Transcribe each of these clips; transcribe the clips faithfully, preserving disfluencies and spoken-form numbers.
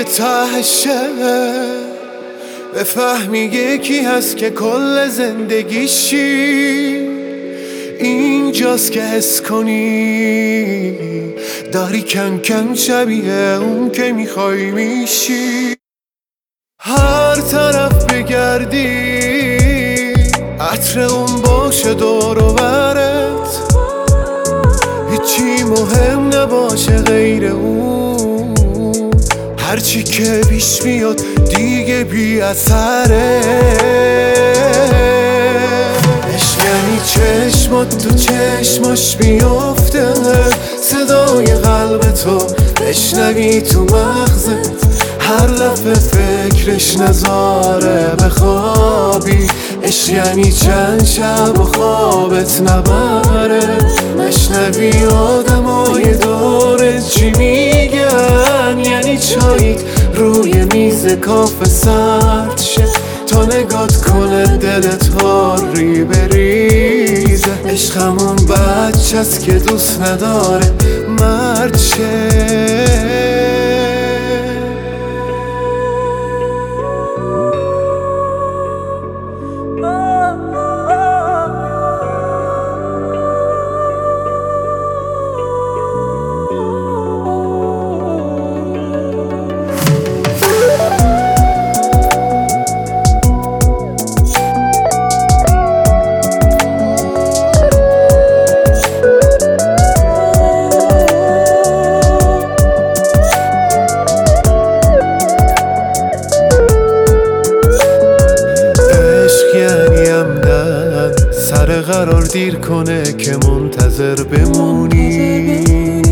تهشه بفهمی یکی هست که کل زندگیشی اینجاست که حس کنی داری کم کم شبیه اون که میخوای میشی. هر طرف بگردی عطر اون باشه دور و برت، هیچی مهم نباشه غیر اون، هرچی که پیش میاد دیگه بی اثره. عشق یعنی چشمات تو چشماش بیفته، صدای قلب تو بشنوی تو مغزت، هر دفعه فکرش نذاره بخوابی. عشق یعنی چند شب و خوابت نبره، نشنوی آدمای دورت چی میگن، یعنی چاییت روی میز کافه سرد شه تا نگات کنه دلت هاری بریزه. عشق همون بچه‌ست که دوست نداره مرد شه. سر قرار دیر کنه که منتظر بمونی،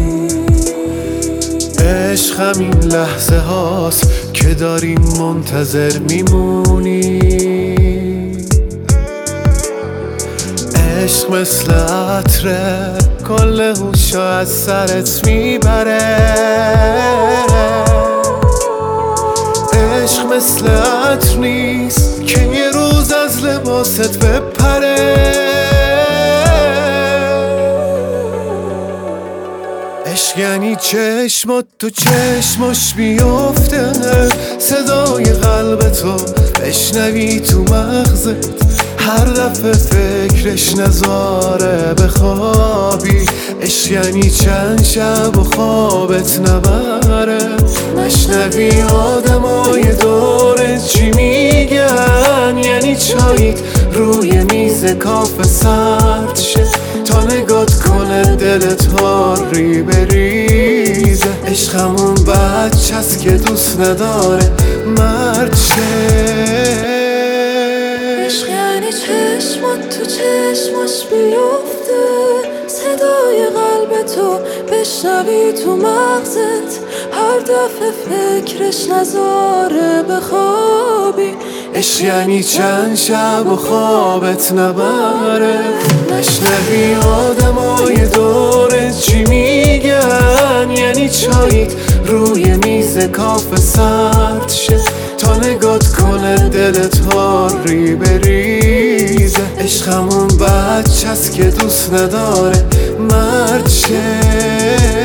عشق همین لحظه هاست که داریم منتظر میمونی. عشق مثل عطره کل هوشو از سرت میبره، عشق مثل عطر نیست که یه روز از لباست بپره. عشق یعنی چشمات تو چشماش بیفته، صدای قلب تو بشنوی تو مغزت، هر دفعه فکرش نذاره بخوابی. عشق یعنی چند شب و خوابت نبره، نشنوی آدمای دورت چی میگن، یعنی چاییت روی میز کافه سرد شه تا نگات کنه دلت هاری بریزه. عشق همون بچه‌ست که دوست نداره مرد شه. عشق یعنی چشمات تو چشماش بیفته، صدای قلب تو بشنوی تو مغزت، هر دفعه فکرش نذاره بخوابی. عشق یعنی چند شب و خوابت نبره، نشنوی آدمای دورت چی میگن، یعنی چاییت روی میز کافه سرد شه تا نگات کنه دلت هاری بریزه. عشق همون بچه‌ست که دوست نداره مرد شه.